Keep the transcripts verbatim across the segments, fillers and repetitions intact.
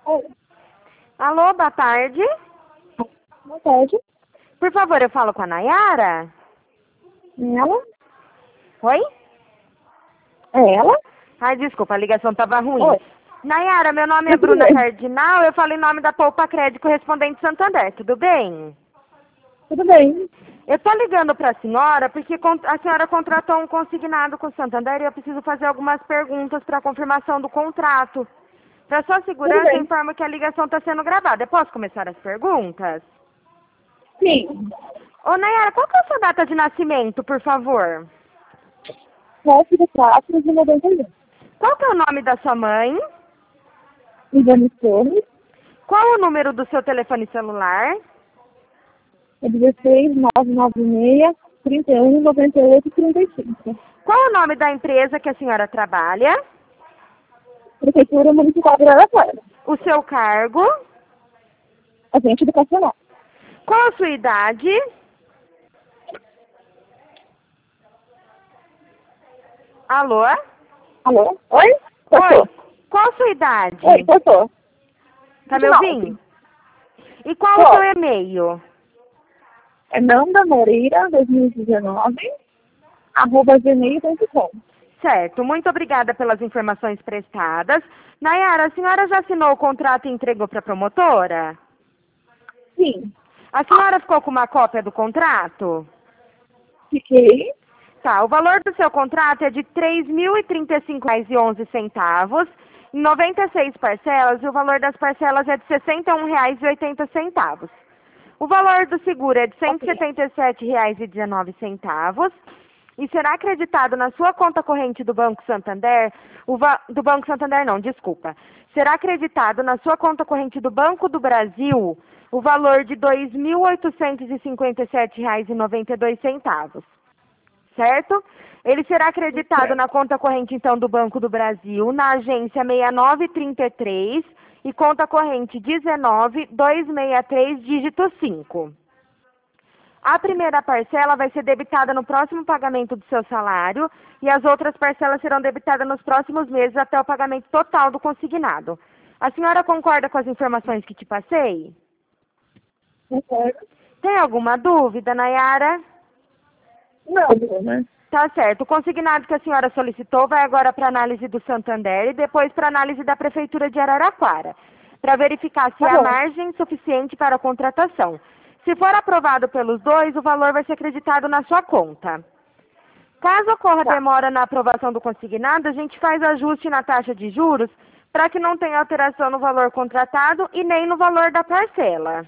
Oi, Alô, boa tarde. boa tarde. Por favor, eu falo com a Nayara? Ela? Oi? É ela? Ai, desculpa, a ligação estava ruim. Oi. Nayara, meu nome é Tudo Bruna bem. Cardinal, eu falo em nome da Poupa Crédito Correspondente Santander, tudo bem? Tudo bem. Eu tô ligando para a senhora porque con- a senhora contratou um consignado com o Santander e eu preciso fazer algumas perguntas para confirmação do contrato. Para sua Tudo segurança, eu bem. informo que a ligação está sendo gravada. Eu posso começar as perguntas? Sim. Ô, Nayara, qual que é a sua data de nascimento, por favor? Sete de quatro de noventa e um. Qual que é o nome da sua mãe? Exame Torres. Qual o número do seu telefone celular? É dezesseis, nove nove seis, trinta e um, noventa e oito, trinta e cinco. Qual o nome da empresa que a senhora trabalha? Prefeitura Municipal de Araraquara. O seu cargo? Agente educacional. Qual a sua idade? Alô? Alô? Oi? Oi. Cortou. Qual a sua idade? Oi, cortou. Tá me Nove. ouvindo? E qual o seu Oi. e-mail? É Nanda Moreira, dois mil e dezenove, arroba gmail ponto com. Certo, muito obrigada pelas informações prestadas. Nayara, a senhora já assinou o contrato e entregou para a promotora? Sim. A senhora ficou com uma cópia do contrato? Fiquei. Tá, o valor do seu contrato é de três mil e trinta e cinco reais e onze centavos, em noventa e seis parcelas, e o valor das parcelas é de sessenta e um reais e oitenta centavos. O valor do seguro é de cento e setenta e sete reais e dezenove centavos e será acreditado na sua conta corrente do Banco Santander, o va- do Banco Santander não, desculpa. Será acreditado na sua conta corrente do Banco do Brasil o valor de dois mil oitocentos e cinquenta e sete reais e noventa e dois centavos. Certo? Ele será acreditado na conta corrente, então, do Banco do Brasil, na agência seis nove três três e conta corrente um nove dois seis três, dígito cinco. A primeira parcela vai ser debitada no próximo pagamento do seu salário e as outras parcelas serão debitadas nos próximos meses até o pagamento total do consignado. A senhora concorda com as informações que te passei? Concordo. Tem alguma dúvida, Nayara? Não, Bruna. Tá certo. O consignado que a senhora solicitou vai agora para análise do Santander e depois para análise da Prefeitura de Araraquara, para verificar se Tá há bom. margem suficiente para a contratação. Se for aprovado pelos dois, o valor vai ser acreditado na sua conta. Caso ocorra Tá. demora na aprovação do consignado, a gente faz ajuste na taxa de juros para que não tenha alteração no valor contratado e nem no valor da parcela.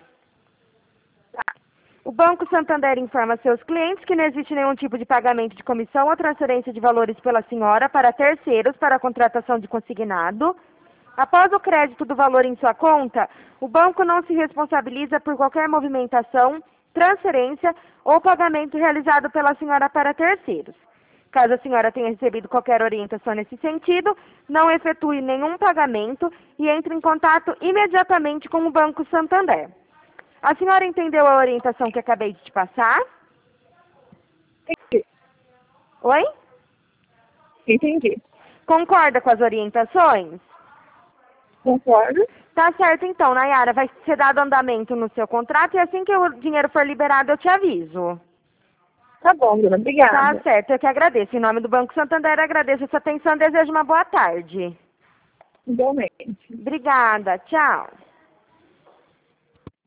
O Banco Santander informa seus clientes que não existe nenhum tipo de pagamento de comissão ou transferência de valores pela senhora para terceiros para a contratação de consignado. Após o crédito do valor em sua conta, o banco não se responsabiliza por qualquer movimentação, transferência ou pagamento realizado pela senhora para terceiros. Caso a senhora tenha recebido qualquer orientação nesse sentido, não efetue nenhum pagamento e entre em contato imediatamente com o Banco Santander. A senhora entendeu a orientação que acabei de te passar? Entendi. Oi? Entendi. Concorda com as orientações? Concordo. Tá certo então, Nayara. Vai ser dado andamento no seu contrato e assim que o dinheiro for liberado eu te aviso. Tá bom, Bruna. Tá Obrigada. certo, eu que agradeço. Em nome do Banco Santander, agradeço a sua atenção e desejo uma boa tarde. Igualmente. Obrigada, tchau.